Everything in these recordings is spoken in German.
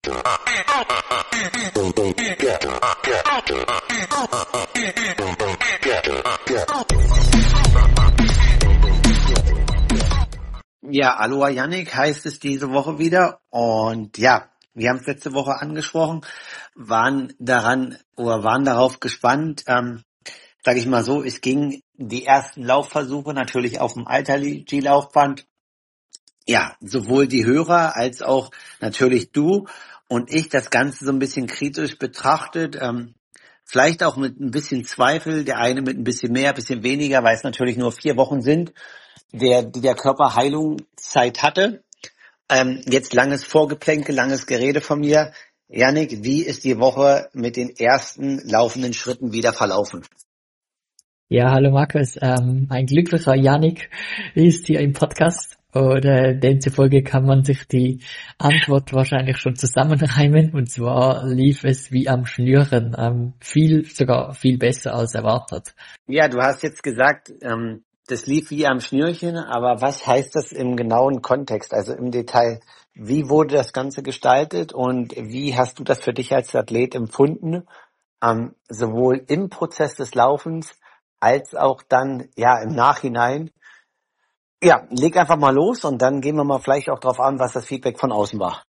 Ja, Aloha Yannick heißt es diese Woche wieder und ja, wir haben es letzte Woche angesprochen, waren darauf gespannt, sage ich mal so, es ging die ersten Laufversuche natürlich auf dem Altergy-Laufband. Ja, sowohl die Hörer als auch natürlich du und ich das Ganze so ein bisschen kritisch betrachtet, vielleicht auch mit ein bisschen Zweifel, der eine mit ein bisschen mehr, ein bisschen weniger, weil es natürlich nur 4 Wochen sind, die der Körper Heilungszeit hatte. Jetzt langes Vorgeplänkel, langes Gerede von mir. Yannick, wie ist die Woche mit den ersten laufenden Schritten wieder verlaufen? Ja, hallo Markus. Ein glücklicher Yannick ist hier im Podcast und demzufolge kann man sich die Antwort wahrscheinlich schon zusammenreimen und zwar lief es wie am Schnüren, sogar viel besser als erwartet. Ja, du hast jetzt gesagt, das lief wie am Schnürchen, aber was heißt das im genauen Kontext, also im Detail? Wie wurde das Ganze gestaltet und wie hast du das für dich als Athlet empfunden, sowohl im Prozess des Laufens als auch dann ja im Nachhinein? Ja, leg einfach mal los und dann gehen wir mal vielleicht auch drauf an, was das Feedback von außen war.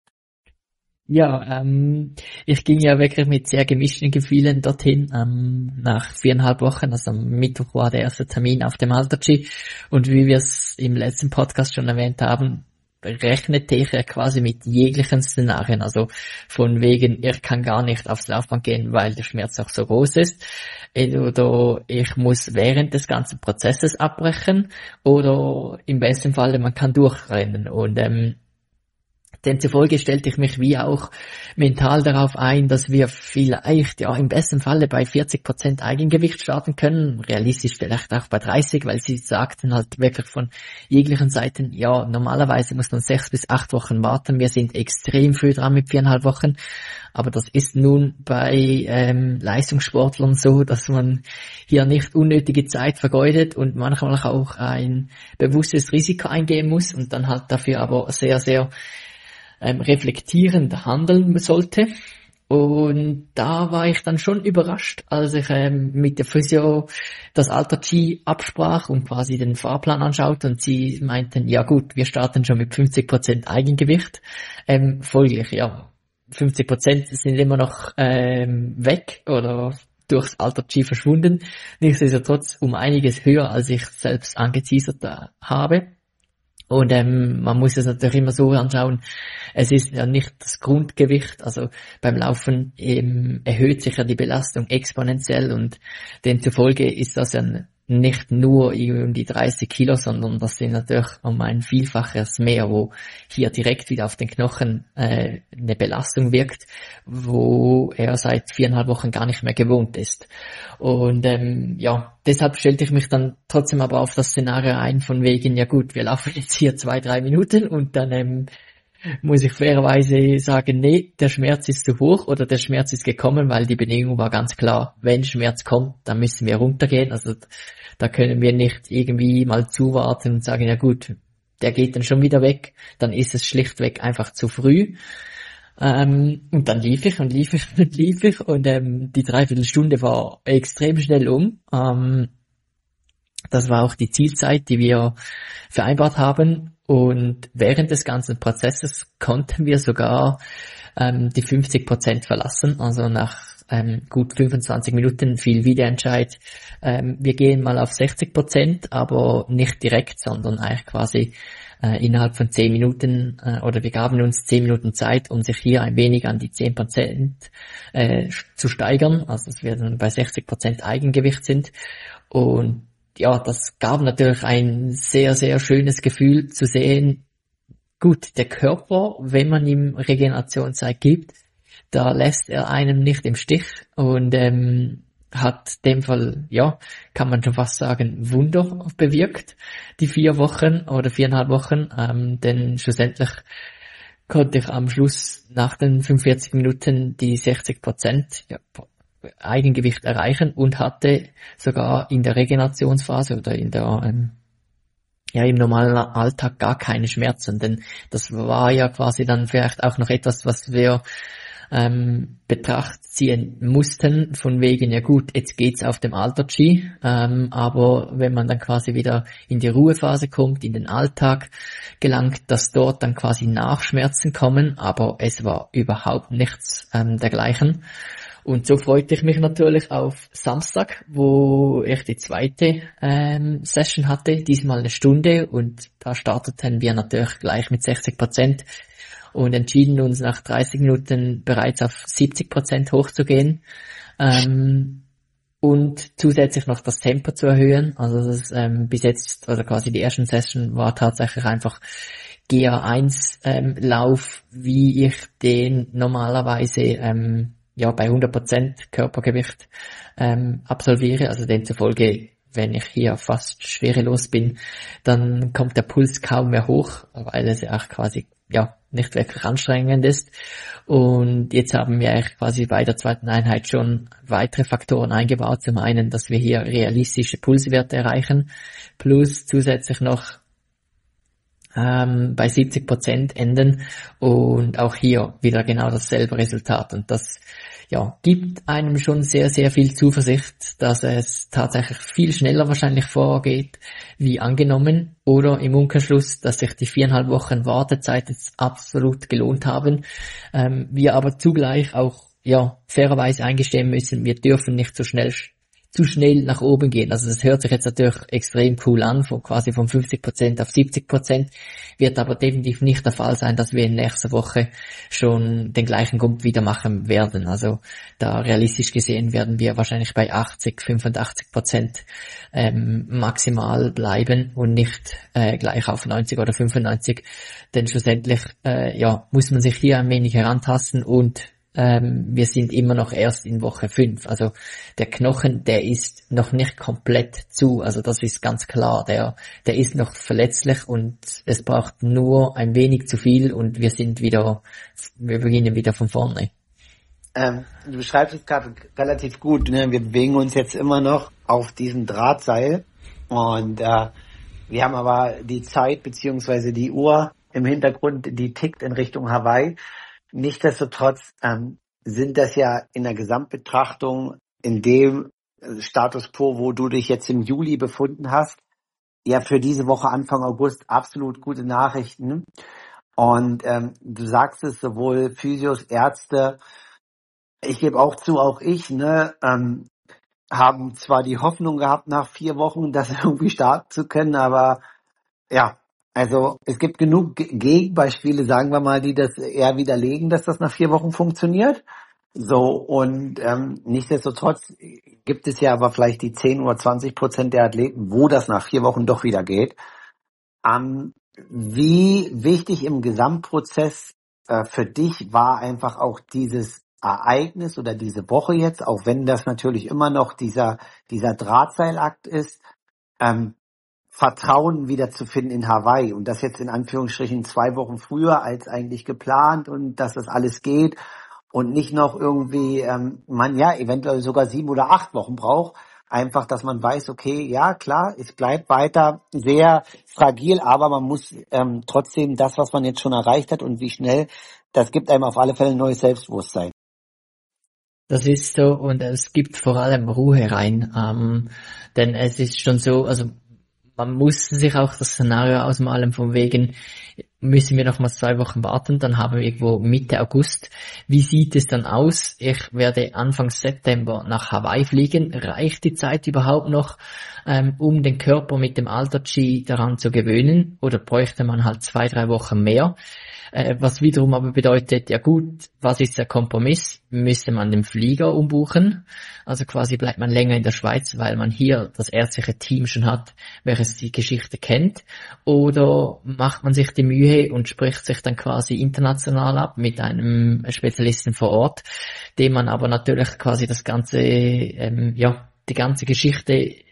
Ja, ich ging ja wirklich mit sehr gemischten Gefühlen dorthin, nach 4,5 Wochen, also am Mittwoch war der erste Termin auf dem Altergy und wie wir es im letzten Podcast schon erwähnt haben, rechnete ich ja quasi mit jeglichen Szenarien, also von wegen, ich kann gar nicht aufs Laufband gehen, weil der Schmerz auch so groß ist, oder ich muss während des ganzen Prozesses abbrechen, oder im besten Falle, man kann durchrennen und demzufolge stellte ich mich wie auch mental darauf ein, dass wir vielleicht ja im besten Falle bei 40% Eigengewicht starten können, realistisch vielleicht auch bei 30, weil sie sagten halt wirklich von jeglichen Seiten, ja normalerweise muss man 6 bis 8 Wochen warten, wir sind extrem früh dran mit 4,5 Wochen, aber das ist nun bei Leistungssportlern so, dass man hier nicht unnötige Zeit vergeudet und manchmal auch ein bewusstes Risiko eingehen muss und dann halt dafür aber sehr, sehr reflektierend handeln sollte. Und da war ich dann schon überrascht, als ich mit der Physio das Altergy absprach und quasi den Fahrplan anschaute und sie meinten, ja gut, wir starten schon mit 50% Eigengewicht. Folglich, ja, 50% sind immer noch weg oder durchs Altergy verschwunden. Nichtsdestotrotz um einiges höher, als ich selbst angeteasert habe. Und man muss es natürlich immer so anschauen, es ist ja nicht das Grundgewicht, also beim Laufen erhöht sich ja die Belastung exponentiell und demzufolge ist das ja nicht nur um die 30 Kilo, sondern das sind natürlich um ein Vielfaches mehr, wo hier direkt wieder auf den Knochen eine Belastung wirkt, wo er seit 4,5 Wochen gar nicht mehr gewohnt ist. Und ja, deshalb stellte ich mich dann trotzdem aber auf das Szenario ein, von wegen, ja gut, wir laufen jetzt hier 2-3 Minuten und dann muss ich fairerweise sagen, nee, der Schmerz ist zu hoch oder der Schmerz ist gekommen, weil die Bedingung war ganz klar, wenn Schmerz kommt, dann müssen wir runtergehen. Also da können wir nicht irgendwie mal zuwarten und sagen, ja gut, der geht dann schon wieder weg, dann ist es schlichtweg einfach zu früh. Und dann lief ich und die Dreiviertelstunde war extrem schnell um. Das war auch die Zielzeit, die wir vereinbart haben. Und während des ganzen Prozesses konnten wir sogar die 50% verlassen. Also nach gut 25 Minuten fiel wieder Entscheid, wir gehen mal auf 60%, aber nicht direkt, sondern eigentlich quasi innerhalb von 10 Minuten oder wir gaben uns 10 Minuten Zeit, um sich hier ein wenig an die 10% zu steigern. Also dass wir dann bei 60% Eigengewicht sind. Und ja, das gab natürlich ein sehr, sehr schönes Gefühl zu sehen, gut, der Körper, wenn man ihm Regenerationszeit gibt, da lässt er einem nicht im Stich und hat in dem Fall, ja, kann man schon fast sagen, Wunder bewirkt, die 4 Wochen oder 4,5 Wochen, denn schlussendlich konnte ich am Schluss nach den 45 Minuten die 60% Eigengewicht erreichen und hatte sogar in der Regenerationsphase oder in der ja im normalen Alltag gar keine Schmerzen, denn das war ja quasi dann vielleicht auch noch etwas, was wir Betracht ziehen mussten, von wegen, ja gut, jetzt geht's auf dem Alter-Ski, aber wenn man dann quasi wieder in die Ruhephase kommt, in den Alltag gelangt, dass dort dann quasi Nachschmerzen kommen, aber es war überhaupt nichts dergleichen. Und so freute ich mich natürlich auf Samstag, wo ich die zweite Session hatte, diesmal eine Stunde, und da starteten wir natürlich gleich mit 60% und entschieden uns nach 30 Minuten bereits auf 70% hochzugehen und zusätzlich noch das Tempo zu erhöhen. Also das bis jetzt, also quasi die ersten Session war tatsächlich einfach GA1 Lauf, wie ich den normalerweise ja bei 100% Körpergewicht absolviere, also demzufolge, wenn ich hier fast schwerelos bin, dann kommt der Puls kaum mehr hoch, weil es ja auch quasi ja nicht wirklich anstrengend ist. Und jetzt haben wir eigentlich quasi bei der zweiten Einheit schon weitere Faktoren eingebaut. Zum einen, dass wir hier realistische Pulswerte erreichen, plus zusätzlich noch bei 70% enden, und auch hier wieder genau dasselbe Resultat. Und das ja gibt einem schon sehr, sehr viel Zuversicht, dass es tatsächlich viel schneller wahrscheinlich vorgeht, wie angenommen, oder im Umkehrschluss, dass sich die 4,5 Wochen Wartezeit jetzt absolut gelohnt haben. Wir aber zugleich auch ja fairerweise eingestehen müssen, wir dürfen nicht zu schnell nach oben gehen. Also das hört sich jetzt natürlich extrem cool an, quasi von 50% auf 70%, wird aber definitiv nicht der Fall sein, dass wir in nächster Woche schon den gleichen Gump wieder machen werden. Also da realistisch gesehen werden wir wahrscheinlich bei 85% maximal bleiben und nicht gleich auf 90 oder 95, denn schlussendlich ja muss man sich hier ein wenig herantasten, und wir sind immer noch erst in Woche 5. Also der Knochen, der ist noch nicht komplett zu. Also das ist ganz klar. Der ist noch verletzlich, und es braucht nur ein wenig zu viel, und wir beginnen wieder von vorne. Du beschreibst es gerade relativ gut. Ne? Wir bewegen uns jetzt immer noch auf diesem Drahtseil, und wir haben aber die Zeit beziehungsweise die Uhr im Hintergrund, die tickt in Richtung Hawaii. Nichtsdestotrotz sind das ja in der Gesamtbetrachtung in dem Status quo, wo du dich jetzt im Juli befunden hast, ja für diese Woche Anfang August absolut gute Nachrichten. Und du sagst es, sowohl Physios, Ärzte, ich gebe auch zu, auch ich, haben zwar die Hoffnung gehabt, nach 4 Wochen das irgendwie starten zu können, aber ja, also es gibt genug Gegenbeispiele, sagen wir mal, die das eher widerlegen, dass das nach 4 Wochen funktioniert. So, und nichtsdestotrotz gibt es ja aber vielleicht die 10 oder 20% der Athleten, wo das nach 4 Wochen doch wieder geht. Wie wichtig im Gesamtprozess für dich war einfach auch dieses Ereignis oder diese Woche jetzt, auch wenn das natürlich immer noch dieser Drahtseilakt ist, Vertrauen wieder zu finden in Hawaii, und das jetzt in Anführungsstrichen 2 Wochen früher als eigentlich geplant, und dass das alles geht und nicht noch irgendwie man ja eventuell sogar 7 oder 8 Wochen braucht. Einfach, dass man weiß, okay, ja klar, es bleibt weiter sehr fragil, aber man muss trotzdem das, was man jetzt schon erreicht hat und wie schnell, das gibt einem auf alle Fälle ein neues Selbstbewusstsein. Das ist so, und es gibt vor allem Ruhe rein, denn es ist schon so, also man muss sich auch das Szenario ausmalen, von wegen, müssen wir noch mal 2 Wochen warten, dann haben wir irgendwo Mitte August. Wie sieht es dann aus? Ich werde Anfang September nach Hawaii fliegen. Reicht die Zeit überhaupt noch, um den Körper mit dem Alter-Ski daran zu gewöhnen? Oder bräuchte man halt 2-3 Wochen mehr? Was wiederum aber bedeutet, ja gut, was ist der Kompromiss? Müsste man den Flieger umbuchen? Also quasi bleibt man länger in der Schweiz, weil man hier das ärztliche Team schon hat, welches die Geschichte kennt? Oder macht man sich die Mühe und spricht sich dann quasi international ab mit einem Spezialisten vor Ort, dem man aber natürlich quasi das ganze, die ganze Geschichte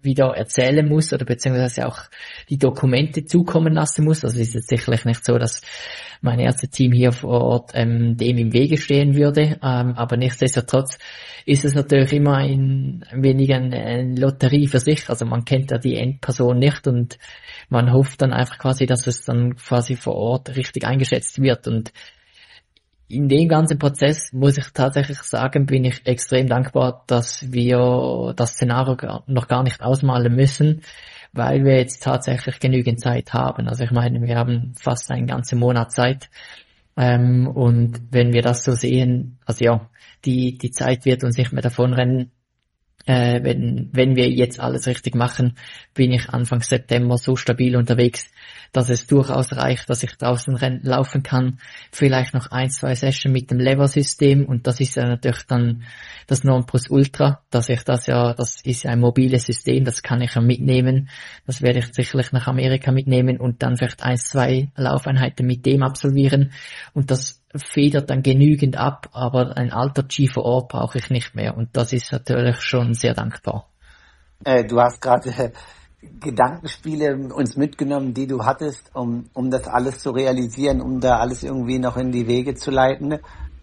wieder erzählen muss oder beziehungsweise auch die Dokumente zukommen lassen muss. Also ist es sicherlich nicht so, dass mein Ärzteteam hier vor Ort dem im Wege stehen würde, aber nichtsdestotrotz ist es natürlich immer ein wenig eine Lotterie für sich. Also man kennt ja die Endperson nicht und man hofft dann einfach quasi, dass es dann quasi vor Ort richtig eingeschätzt wird. Und in dem ganzen Prozess muss ich tatsächlich sagen, bin ich extrem dankbar, dass wir das Szenario noch gar nicht ausmalen müssen, weil wir jetzt tatsächlich genügend Zeit haben. Also ich meine, wir haben fast einen ganzen Monat Zeit. Und wenn wir das so sehen, also ja, die Zeit wird uns nicht mehr davonrennen. Wenn wir jetzt alles richtig machen, bin ich Anfang September so stabil unterwegs, dass es durchaus reicht, dass ich draußen laufen kann. Vielleicht noch 1-2 Sessions mit dem Lever-System und das ist ja natürlich dann das Nonplusultra, das ist ja ein mobiles System, das kann ich ja mitnehmen. Das werde ich sicherlich nach Amerika mitnehmen und dann vielleicht 1-2 Laufeinheiten mit dem absolvieren und das federt dann genügend ab, aber ein Alter-G vor Ort brauche ich nicht mehr und das ist natürlich schon sehr dankbar. Du hast gerade Gedankenspiele uns mitgenommen, die du hattest, um das alles zu realisieren, um da alles irgendwie noch in die Wege zu leiten.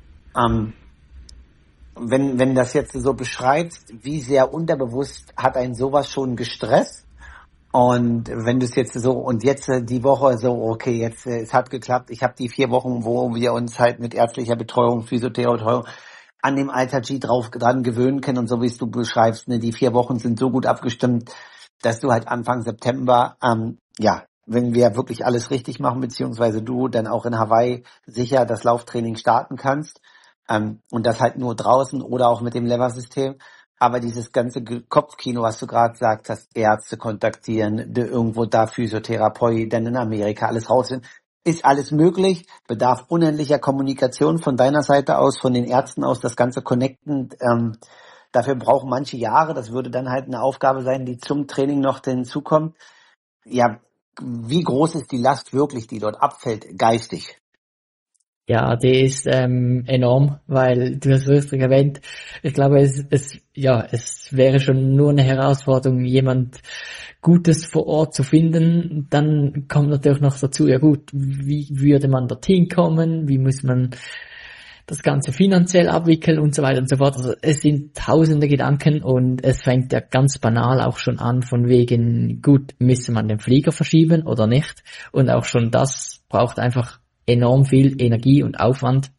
Wenn das jetzt so beschreibst, wie sehr unterbewusst hat einen sowas schon gestresst? Und wenn du es jetzt so, und jetzt die Woche so, okay, jetzt es hat geklappt, ich habe die 4 Wochen, wo wir uns halt mit ärztlicher Betreuung, Physiotherapie an dem Alter-G dran gewöhnen können und so wie es du beschreibst, ne, die 4 Wochen sind so gut abgestimmt, dass du halt Anfang September, wenn wir wirklich alles richtig machen, beziehungsweise du dann auch in Hawaii sicher das Lauftraining starten kannst, und das halt nur draußen oder auch mit dem Lever-System. Aber dieses ganze Kopfkino, was du gerade gesagt hast, Ärzte kontaktieren, irgendwo da Physiotherapie, dann in Amerika alles rausfinden, ist alles möglich, bedarf unendlicher Kommunikation von deiner Seite aus, von den Ärzten aus, das ganze Connecten. Dafür brauchen manche Jahre, das würde dann halt eine Aufgabe sein, die zum Training noch hinzukommt. Ja, wie groß ist die Last wirklich, die dort abfällt, geistig? Ja, die ist enorm, weil du hast richtig erwähnt, ich glaube, es wäre schon nur eine Herausforderung, jemand Gutes vor Ort zu finden. Dann kommt natürlich noch dazu, ja gut, wie würde man dorthin kommen, wie muss man das Ganze finanziell abwickeln und so weiter und so fort. Also es sind tausende Gedanken und es fängt ja ganz banal auch schon an von wegen, gut, müsste man den Flieger verschieben oder nicht? Und auch schon das braucht einfach enorm viel Energie und Aufwand,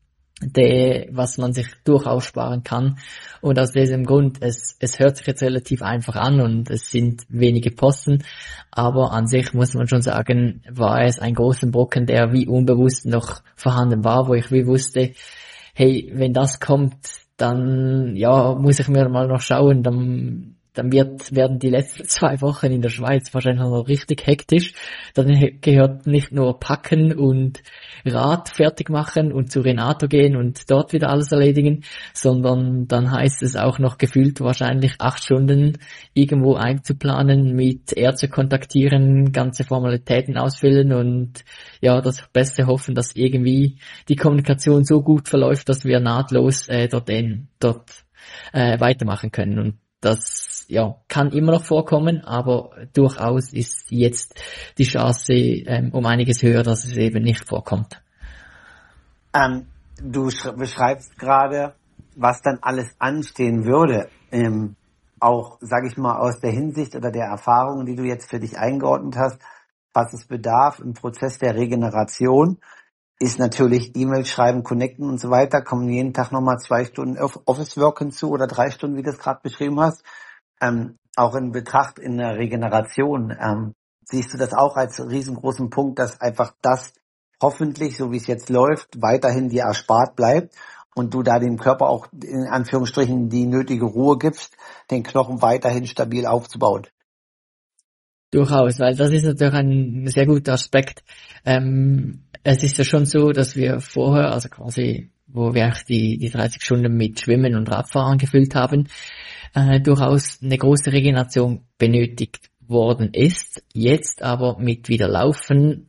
was man sich durchaus sparen kann. Und aus diesem Grund, es hört sich jetzt relativ einfach an und es sind wenige Posten, aber an sich muss man schon sagen, war es ein großer Brocken, der wie unbewusst noch vorhanden war, wo ich wie wusste, hey, wenn das kommt, dann muss ich mir mal noch schauen, dann werden die letzten 2 Wochen in der Schweiz wahrscheinlich noch richtig hektisch. Dann gehört nicht nur packen und Rad fertig machen und zu Renato gehen und dort wieder alles erledigen, sondern dann heißt es auch noch gefühlt wahrscheinlich 8 Stunden irgendwo einzuplanen, mit Ärzte kontaktieren, ganze Formalitäten ausfüllen und das Beste hoffen, dass irgendwie die Kommunikation so gut verläuft, dass wir nahtlos dort weitermachen können. Und das kann immer noch vorkommen, aber durchaus ist jetzt die Chance um einiges höher, dass es eben nicht vorkommt. Du beschreibst gerade, was dann alles anstehen würde, auch, sage ich mal, aus der Hinsicht oder der Erfahrungen, die du jetzt für dich eingeordnet hast, was es bedarf im Prozess der Regeneration, ist natürlich E-Mail schreiben, connecten und so weiter, kommen jeden Tag nochmal 2 Stunden Office-Work hinzu oder 3 Stunden, wie du es gerade beschrieben hast. Auch in Betracht in der Regeneration, siehst du das auch als riesengroßen Punkt, dass einfach das hoffentlich, so wie es jetzt läuft, weiterhin dir erspart bleibt und du da dem Körper auch in Anführungsstrichen die nötige Ruhe gibst, den Knochen weiterhin stabil aufzubauen? Durchaus, weil das ist natürlich ein sehr guter Aspekt. Es ist ja schon so, dass wir vorher, also quasi, wo wir auch die 30 Stunden mit Schwimmen und Radfahren gefüllt haben, durchaus eine große Regeneration benötigt worden ist. Jetzt aber mit wieder Laufen,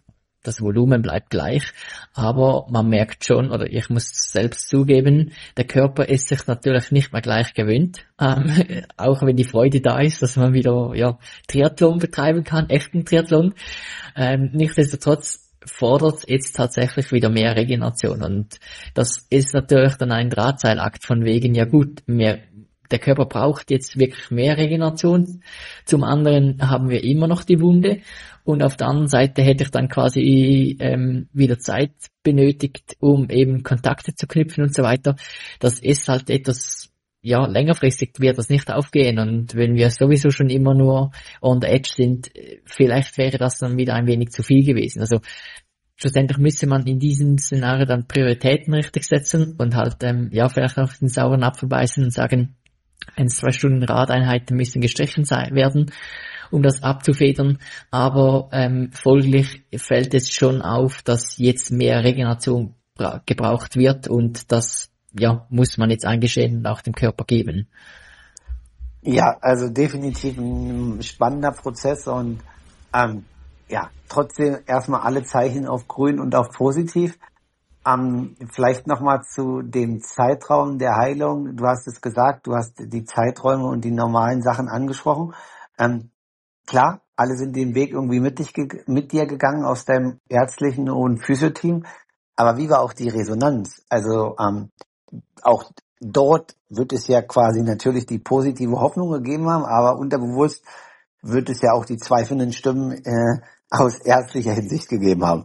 das Volumen bleibt gleich, aber man merkt schon, oder ich muss selbst zugeben, der Körper ist sich natürlich nicht mehr gleich gewöhnt, auch wenn die Freude da ist, dass man wieder Triathlon betreiben kann, echten Triathlon. Nichtsdestotrotz fordert jetzt tatsächlich wieder mehr Regeneration, und das ist natürlich dann ein Drahtseilakt von wegen, ja gut, der Körper braucht jetzt wirklich mehr Regeneration. Zum anderen haben wir immer noch die Wunde, und auf der anderen Seite hätte ich dann quasi wieder Zeit benötigt, um eben Kontakte zu knüpfen und so weiter. Das ist halt etwas, längerfristig wird das nicht aufgehen, und wenn wir sowieso schon immer nur on the edge sind, vielleicht wäre das dann wieder ein wenig zu viel gewesen. Also schlussendlich müsste man in diesem Szenario dann Prioritäten richtig setzen und halt vielleicht auf den sauren Apfel beißen und sagen, 1-2 Stunden Radeinheiten müssen gestrichen werden, um das abzufedern, aber folglich fällt es schon auf, dass jetzt mehr Regeneration gebraucht wird, und das muss man jetzt eingestehen und auch dem Körper geben. Ja, also definitiv ein spannender Prozess, und trotzdem erstmal alle Zeichen auf grün und auf positiv. Vielleicht nochmal zu dem Zeitraum der Heilung. Du hast es gesagt, du hast die Zeiträume und die normalen Sachen angesprochen. Klar, alle sind den Weg irgendwie mit dir gegangen aus deinem ärztlichen und Physioteam. Aber wie war auch die Resonanz? Also auch dort wird es ja quasi natürlich die positive Hoffnung gegeben haben, aber unterbewusst wird es ja auch die zweifelnden Stimmen aus ärztlicher Hinsicht gegeben haben.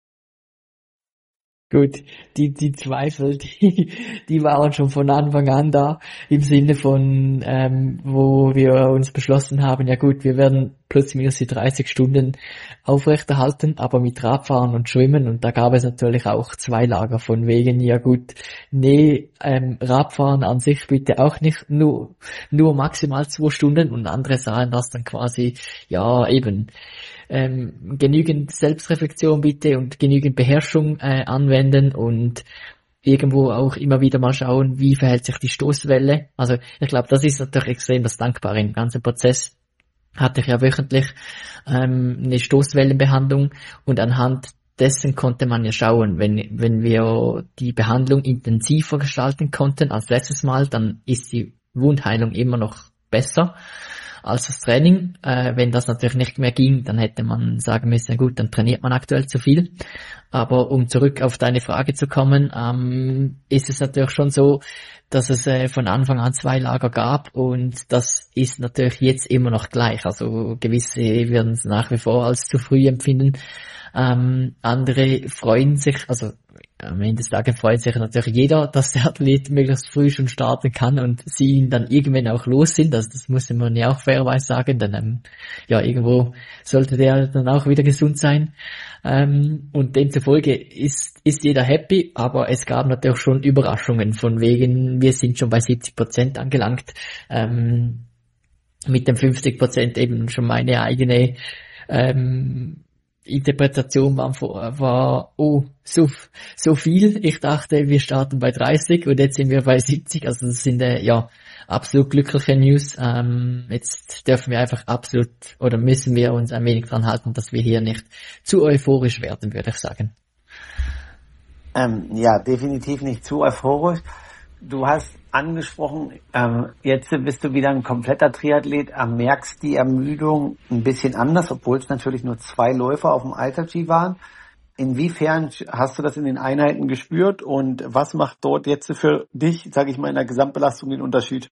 Gut, die Zweifel, die waren schon von Anfang an da, im Sinne von, wo wir uns beschlossen haben, ja gut, wir werden plus minus die 30 Stunden aufrechterhalten, aber mit Radfahren und Schwimmen, und da gab es natürlich auch 2 Lager von wegen, ja gut, nee, Radfahren an sich bitte auch nicht, nur maximal 2 Stunden, und andere sahen das dann quasi, genügend Selbstreflexion bitte und genügend Beherrschung anwenden und irgendwo auch immer wieder mal schauen, wie verhält sich die Stoßwelle. Also ich glaube, das ist natürlich extrem das Dankbare im ganzen Prozess. Hatte ich ja wöchentlich eine Stoßwellenbehandlung, und anhand dessen konnte man ja schauen, wenn wir die Behandlung intensiver gestalten konnten als letztes Mal, dann ist die Wundheilung immer noch besser als das Training. Wenn das natürlich nicht mehr ging, dann hätte man sagen müssen, gut, dann trainiert man aktuell zu viel. Aber um zurück auf deine Frage zu kommen, ist es natürlich schon so, dass es von Anfang an 2 Lager gab, und das ist natürlich jetzt immer noch gleich. Also gewisse werden es nach wie vor als zu früh empfinden. Andere freuen sich, also am Ende des Tages freut sich natürlich jeder, dass der Athlet möglichst früh schon starten kann und sie ihn dann irgendwann auch los sind. Also das muss man ja auch fairerweise sagen, denn irgendwo sollte der dann auch wieder gesund sein. Und demzufolge ist jeder happy, aber es gab natürlich schon Überraschungen von wegen, wir sind schon bei 70% angelangt, mit dem 50% eben schon meine eigene Interpretation war so viel. Ich dachte, wir starten bei 30 und jetzt sind wir bei 70. Also das sind absolut glückliche News. Jetzt dürfen wir einfach müssen wir uns ein wenig dran halten, dass wir hier nicht zu euphorisch werden, würde ich sagen. Definitiv nicht zu euphorisch. Du hast angesprochen, jetzt bist du wieder ein kompletter Triathlet, merkst die Ermüdung ein bisschen anders, obwohl es natürlich nur 2 Läufer auf dem Alter-G waren. Inwiefern hast du das in den Einheiten gespürt, und was macht dort jetzt für dich, sage ich mal, in der Gesamtbelastung den Unterschied?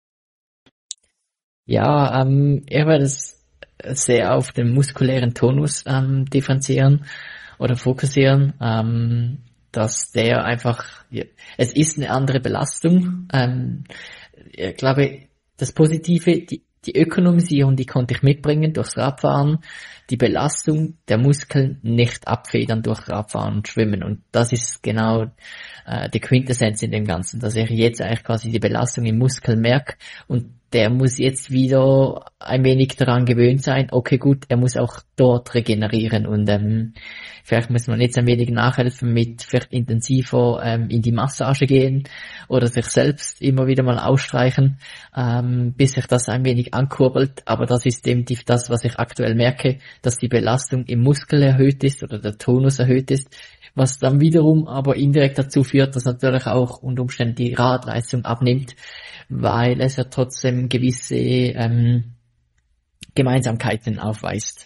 Ja, ich werde es sehr auf den muskulären Tonus differenzieren oder fokussieren, dass der einfach, es ist eine andere Belastung. Ich glaube, das Positive, die Ökonomisierung, die konnte ich mitbringen durchs Radfahren, die Belastung der Muskeln nicht abfedern durch Radfahren und Schwimmen. Und das ist genau die Quintessenz in dem Ganzen, dass ich jetzt eigentlich quasi die Belastung im Muskel merke, und der muss jetzt wieder ein wenig daran gewöhnt sein, okay gut, er muss auch dort regenerieren und vielleicht muss man jetzt ein wenig nachhelfen mit vielleicht intensiver in die Massage gehen oder sich selbst immer wieder mal ausstreichen, bis sich das ein wenig ankurbelt, aber das ist definitiv das, was ich aktuell merke, dass die Belastung im Muskel erhöht ist oder der Tonus erhöht ist, was dann wiederum aber indirekt dazu führt, dass natürlich auch unter Umständen die Radleistung abnimmt, weil es ja trotzdem gewisse Gemeinsamkeiten aufweist.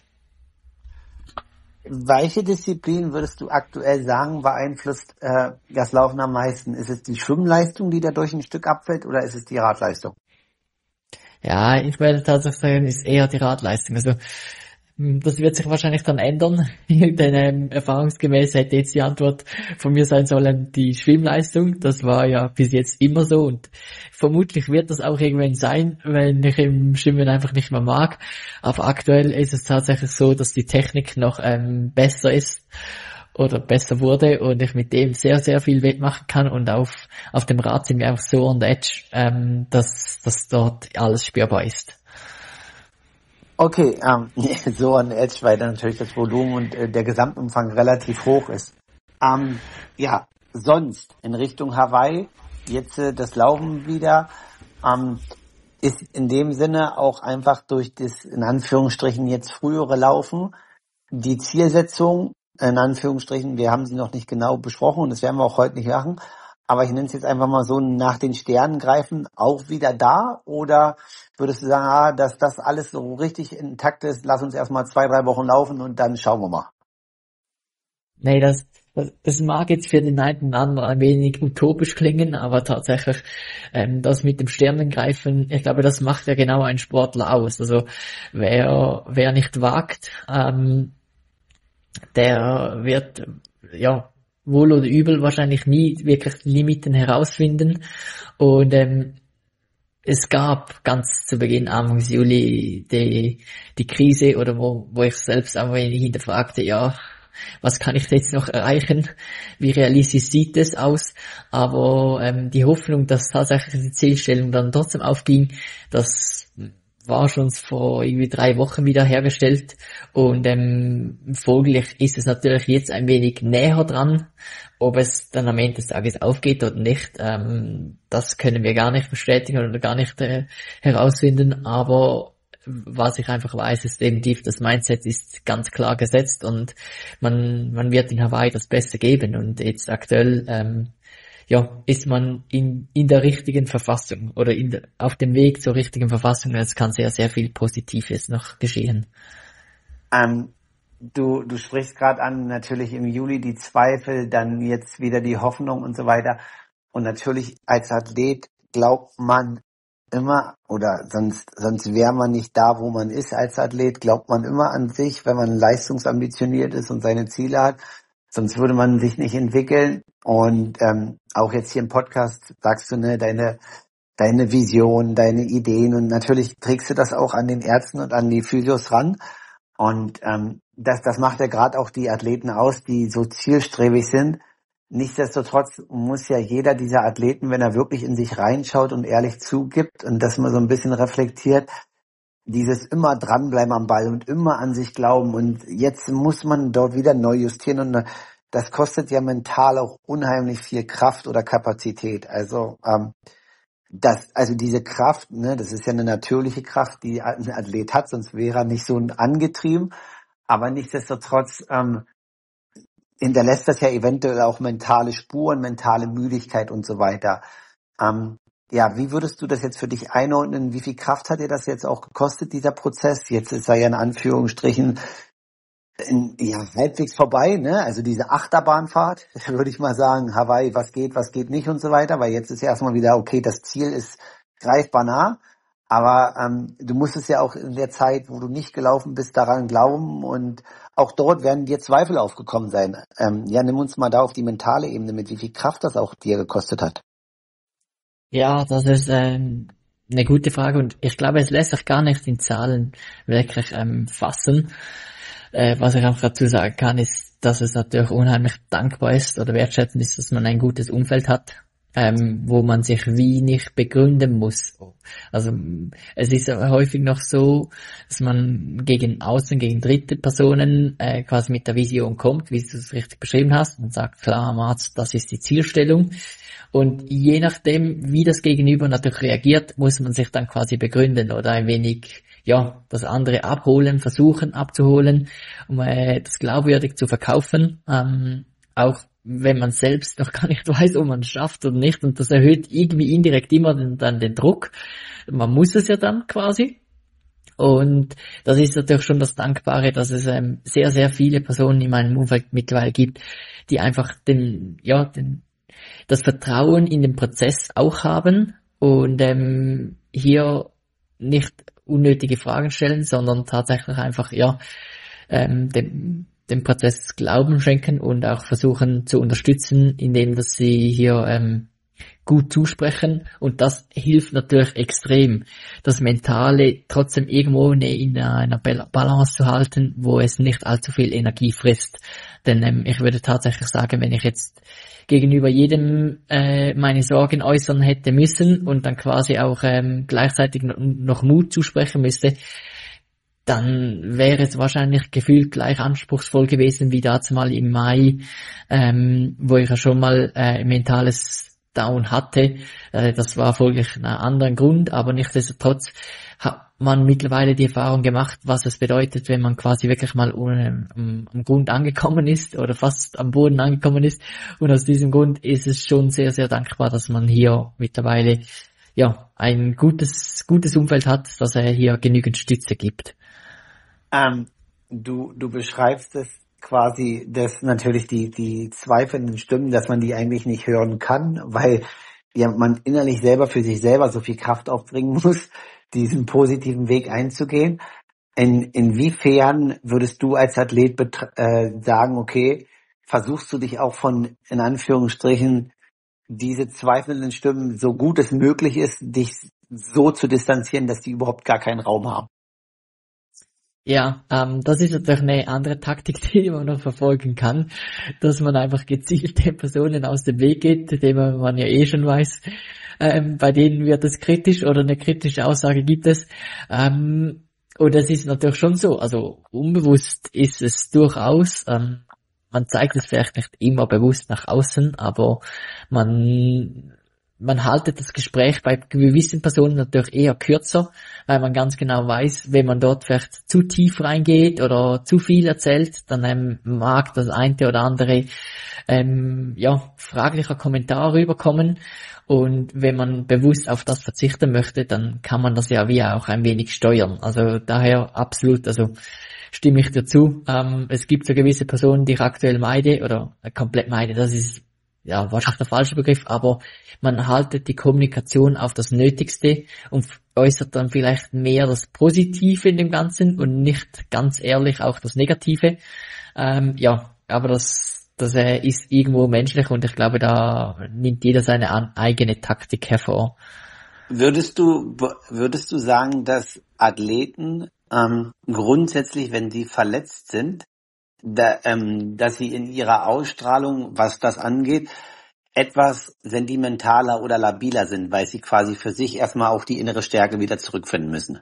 Welche Disziplin würdest du aktuell sagen, beeinflusst das Laufen am meisten? Ist es die Schwimmleistung, die dadurch ein Stück abfällt, oder ist es die Radleistung? Ja, ich werde tatsächlich sagen, ist eher die Radleistung. Also das wird sich wahrscheinlich dann ändern, denn erfahrungsgemäß hätte jetzt die Antwort von mir sein sollen, die Schwimmleistung. Das war ja bis jetzt immer so und vermutlich wird das auch irgendwann sein, wenn ich im Schwimmen einfach nicht mehr mag. Aber aktuell ist es tatsächlich so, dass die Technik noch besser ist oder besser wurde und ich mit dem sehr, sehr viel wettmachen kann und auf dem Rad sind wir einfach so on the edge, dass dort alles spürbar ist. Okay, so an Edge, weil dann natürlich das Volumen und der Gesamtumfang relativ hoch ist. Ja, sonst in Richtung Hawaii, jetzt das Laufen wieder, ist in dem Sinne auch einfach durch das, in Anführungsstrichen, jetzt frühere Laufen, die Zielsetzung, in Anführungsstrichen, wir haben sie noch nicht genau besprochen und das werden wir auch heute nicht machen, aber ich nenne es jetzt einfach mal so, nach den Sternen greifen, auch wieder da? Oder würdest du sagen, dass das alles so richtig intakt ist, lass uns erstmal 2-3 Wochen laufen und dann schauen wir mal? Nee, das mag jetzt für den einen oder anderen ein wenig utopisch klingen, aber tatsächlich, das mit dem Sternengreifen, ich glaube, das macht ja genau einen Sportler aus. Also, wer nicht wagt, der wird, ja, wohl oder übel wahrscheinlich nie wirklich Limiten herausfinden. Und es gab ganz zu Beginn, Anfang Juli, die Krise, oder wo ich selbst auch wenig hinterfragte, ja, was kann ich jetzt noch erreichen? Wie realistisch sieht es aus? Aber die Hoffnung, dass tatsächlich die Zielstellung dann trotzdem aufging, das war schon vor irgendwie 3 Wochen wieder hergestellt und folglich ist es natürlich jetzt ein wenig näher dran. Ob es dann am Ende des Tages aufgeht oder nicht, das können wir gar nicht bestätigen oder gar nicht herausfinden, aber was ich einfach weiß, ist definitiv, das Mindset ist ganz klar gesetzt und man wird in Hawaii das Beste geben und jetzt aktuell ist man in der richtigen Verfassung oder auf dem Weg zur richtigen Verfassung. Es kann sehr, sehr viel Positives noch geschehen. Du sprichst gerade an, natürlich im Juli die Zweifel, dann jetzt wieder die Hoffnung und so weiter. Und natürlich als Athlet glaubt man immer, oder sonst wäre man nicht da, wo man ist als Athlet, glaubt man immer an sich, wenn man leistungsambitioniert ist und seine Ziele hat. Sonst würde man sich nicht entwickeln. Und auch jetzt hier im Podcast sagst du, ne, deine Vision, deine Ideen, und natürlich trägst du das auch an den Ärzten und an die Physios ran. Und das macht ja gerade auch die Athleten aus, die so zielstrebig sind. Nichtsdestotrotz muss ja jeder dieser Athleten, wenn er wirklich in sich reinschaut und ehrlich zugibt und das mal so ein bisschen reflektiert, dieses immer dranbleiben am Ball und immer an sich glauben. Und jetzt muss man dort wieder neu justieren und das kostet ja mental auch unheimlich viel Kraft oder Kapazität. Also diese Kraft, ne, das ist ja eine natürliche Kraft, die ein Athlet hat, sonst wäre er nicht so angetrieben. Aber nichtsdestotrotz hinterlässt das ja eventuell auch mentale Spuren, mentale Müdigkeit und so weiter. Wie würdest du das jetzt für dich einordnen? Wie viel Kraft hat dir das jetzt auch gekostet, dieser Prozess? Jetzt ist er ja in Anführungsstrichen halbwegs vorbei, ne? Also diese Achterbahnfahrt, würde ich mal sagen, Hawaii, was geht nicht und so weiter, weil jetzt ist ja erstmal wieder, okay, das Ziel ist greifbar nah, aber du musstest ja auch in der Zeit, wo du nicht gelaufen bist, daran glauben und auch dort werden dir Zweifel aufgekommen sein. Nimm uns mal da auf die mentale Ebene mit, wie viel Kraft das auch dir gekostet hat. Ja, das ist eine gute Frage und ich glaube, es lässt sich gar nicht in Zahlen wirklich fassen. Was ich auch dazu sagen kann, ist, dass es natürlich unheimlich dankbar ist oder wertschätzend ist, dass man ein gutes Umfeld hat. wo man sich wie nicht begründen muss. Also es ist häufig noch so, dass man gegen außen, gegen dritte Personen quasi mit der Vision kommt, wie du es richtig beschrieben hast, und sagt, klar, am Arzt, das ist die Zielstellung. Und je nachdem, wie das Gegenüber natürlich reagiert, muss man sich dann quasi begründen oder ein wenig, ja, das andere abholen, versuchen abzuholen, um das glaubwürdig zu verkaufen. Auch wenn man selbst noch gar nicht weiß, ob man es schafft oder nicht. Und das erhöht irgendwie indirekt immer dann den Druck. Man muss es ja dann quasi. Und das ist natürlich schon das Dankbare, dass es sehr, sehr viele Personen in meinem Umfeld mittlerweile gibt, die einfach das Vertrauen in den Prozess auch haben und hier nicht unnötige Fragen stellen, sondern tatsächlich einfach dem Prozess Glauben schenken und auch versuchen zu unterstützen, indem dass sie hier gut zusprechen, und das hilft natürlich extrem, das Mentale trotzdem irgendwo in einer Balance zu halten, wo es nicht allzu viel Energie frisst. Denn ich würde tatsächlich sagen, wenn ich jetzt gegenüber jedem meine Sorgen äußern hätte müssen und dann quasi auch gleichzeitig noch Mut zusprechen müsste, dann wäre es wahrscheinlich gefühlt gleich anspruchsvoll gewesen wie dazu mal im Mai, wo ich ja schon mal mentales Down hatte. Das war folglich einen anderen Grund, aber nichtsdestotrotz hat man mittlerweile die Erfahrung gemacht, was es bedeutet, wenn man quasi wirklich mal am Grund angekommen ist oder fast am Boden angekommen ist. Und aus diesem Grund ist es schon sehr, sehr dankbar, dass man hier mittlerweile ein gutes Umfeld hat, dass er hier genügend Stütze gibt. Du beschreibst es quasi, dass natürlich die zweifelnden Stimmen, dass man die eigentlich nicht hören kann, weil man innerlich selber für sich selber so viel Kraft aufbringen muss, diesen positiven Weg einzugehen. Inwiefern würdest du als Athlet sagen, okay, versuchst du dich auch von, in Anführungsstrichen, diese zweifelnden Stimmen, so gut es möglich ist, dich so zu distanzieren, dass die überhaupt gar keinen Raum haben? Ja, das ist natürlich eine andere Taktik, die man noch verfolgen kann, dass man einfach gezielt den Personen aus dem Weg geht, denen man ja eh schon weiß, bei denen wird es kritisch oder eine kritische Aussage gibt es. Und das ist natürlich schon so, also unbewusst ist es durchaus, man zeigt es vielleicht nicht immer bewusst nach außen, aber man haltet das Gespräch bei gewissen Personen natürlich eher kürzer, weil man ganz genau weiß, wenn man dort vielleicht zu tief reingeht oder zu viel erzählt, dann mag das eine oder andere fraglicher Kommentar rüberkommen. Und wenn man bewusst auf das verzichten möchte, dann kann man das ja wie auch ein wenig steuern. Also daher absolut, also stimme ich dir zu. Es gibt so gewisse Personen, die ich aktuell meide oder komplett meide. Das ist ja wahrscheinlich der falsche Begriff, aber man haltet die Kommunikation auf das Nötigste und äußert dann vielleicht mehr das Positive in dem Ganzen und nicht ganz ehrlich auch das Negative. Aber das ist irgendwo menschlich und ich glaube, da nimmt jeder seine eigene Taktik hervor. Würdest du sagen, dass Athleten grundsätzlich, wenn sie verletzt sind, dass sie in ihrer Ausstrahlung, was das angeht, etwas sentimentaler oder labiler sind, weil sie quasi für sich erstmal auch die innere Stärke wieder zurückfinden müssen?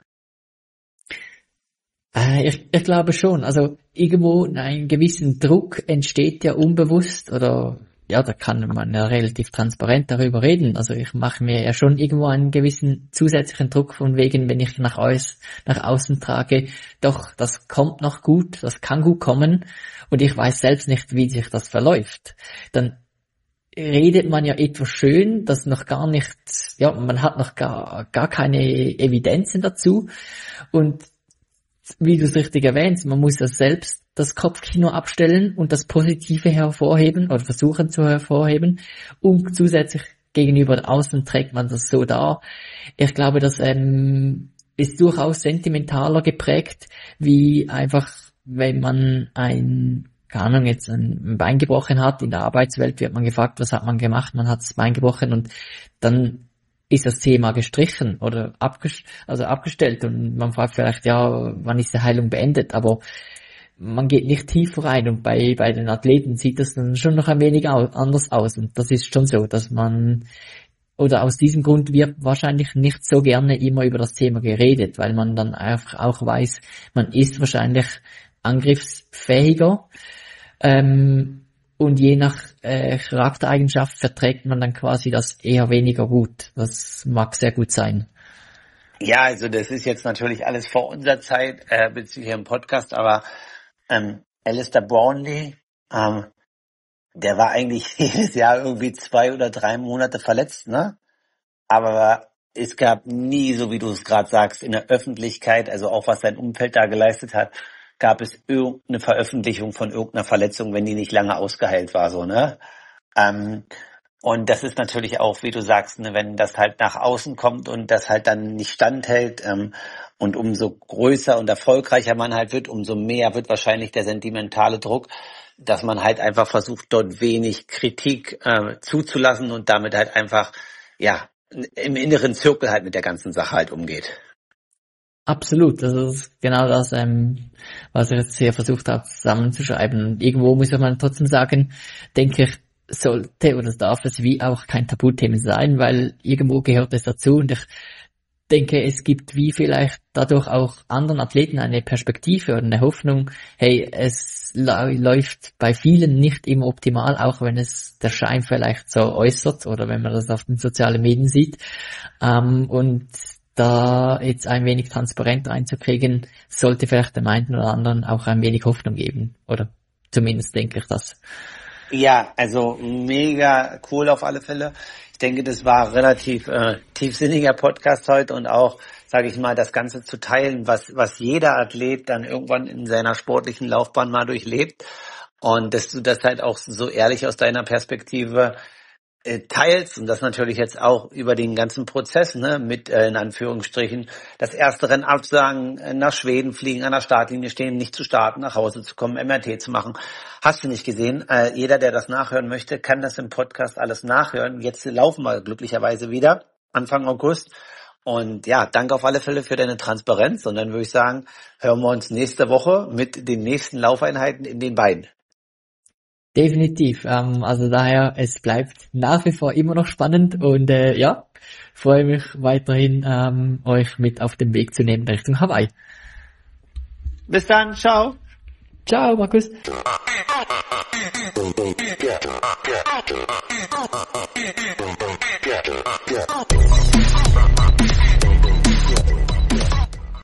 Ich glaube schon. Also irgendwo einen gewissen Druck entsteht ja unbewusst oder ja, da kann man ja relativ transparent darüber reden. Also ich mache mir ja schon irgendwo einen gewissen zusätzlichen Druck von wegen, wenn ich nach außen trage, doch, das kommt noch gut, das kann gut kommen und ich weiß selbst nicht, wie sich das verläuft. Dann redet man ja etwas schön, das noch gar nicht, man hat noch gar keine Evidenzen dazu und wie du es richtig erwähnst, man muss ja selbst das Kopfkino abstellen und das Positive hervorheben oder versuchen zu hervorheben und zusätzlich gegenüber außen trägt man das so dar. Ich glaube, das ist durchaus sentimentaler geprägt, wie einfach, wenn man ein Bein gebrochen hat. In der Arbeitswelt wird man gefragt, was hat man gemacht? Man hat das Bein gebrochen und dann ist das Thema gestrichen oder abgestellt und man fragt vielleicht, wann ist die Heilung beendet? Aber man geht nicht tiefer rein, und bei den Athleten sieht das dann schon noch ein wenig anders aus, und das ist schon so, dass man, oder aus diesem Grund wird wahrscheinlich nicht so gerne immer über das Thema geredet, weil man dann einfach auch weiß, man ist wahrscheinlich angriffsfähiger, und je nach Charaktereigenschaft verträgt man dann quasi das eher weniger gut. Das mag sehr gut sein. Ja, also das ist jetzt natürlich alles vor unserer Zeit, bezüglich im Podcast, aber Alistair Brownlee, der war eigentlich jedes Jahr irgendwie 2 oder 3 Monate verletzt, ne? Aber es gab nie, so wie du es gerade sagst, in der Öffentlichkeit, also auch was sein Umfeld da geleistet hat, gab es irgendeine Veröffentlichung von irgendeiner Verletzung, wenn die nicht lange ausgeheilt war, so, ne? Und das ist natürlich auch, wie du sagst, ne, wenn das halt nach außen kommt und das halt dann nicht standhält, und umso größer und erfolgreicher man halt wird, umso mehr wird wahrscheinlich der sentimentale Druck, dass man halt einfach versucht, dort wenig Kritik zuzulassen und damit halt einfach, ja, im inneren Zirkel halt mit der ganzen Sache halt umgeht. Absolut, das ist genau das, was ich jetzt hier versucht habe zusammenzuschreiben. Und irgendwo muss man trotzdem sagen, denke ich, sollte oder darf es wie auch kein Tabuthema sein, weil irgendwo gehört es dazu, und ich denke, es gibt wie vielleicht dadurch auch anderen Athleten eine Perspektive oder eine Hoffnung, hey, es läuft bei vielen nicht immer optimal, auch wenn es der Schein vielleicht so äußert oder wenn man das auf den sozialen Medien sieht, und da jetzt ein wenig transparent reinzukriegen, sollte vielleicht dem einen oder anderen auch ein wenig Hoffnung geben, oder zumindest denke ich das. Ja, also mega cool auf alle Fälle. Ich denke, das war relativ tiefsinniger Podcast heute, und auch, sage ich mal, das Ganze zu teilen, was jeder Athlet dann irgendwann in seiner sportlichen Laufbahn mal durchlebt, und dass du das halt auch so ehrlich aus deiner Perspektive teilst, und das natürlich jetzt auch über den ganzen Prozess, ne, mit in Anführungsstrichen das erste Rennen absagen, nach Schweden fliegen, an der Startlinie stehen, nicht zu starten, nach Hause zu kommen, MRT zu machen. Hast du nicht gesehen? Jeder, der das nachhören möchte, kann das im Podcast alles nachhören. Jetzt laufen wir glücklicherweise wieder, Anfang August. Und ja, danke auf alle Fälle für deine Transparenz, und dann würde ich sagen, hören wir uns nächste Woche mit den nächsten Laufeinheiten in den beiden. Definitiv, also daher, es bleibt nach wie vor immer noch spannend, und ja, freue mich weiterhin, euch mit auf den Weg zu nehmen Richtung Hawaii. Bis dann, ciao. Ciao, Markus.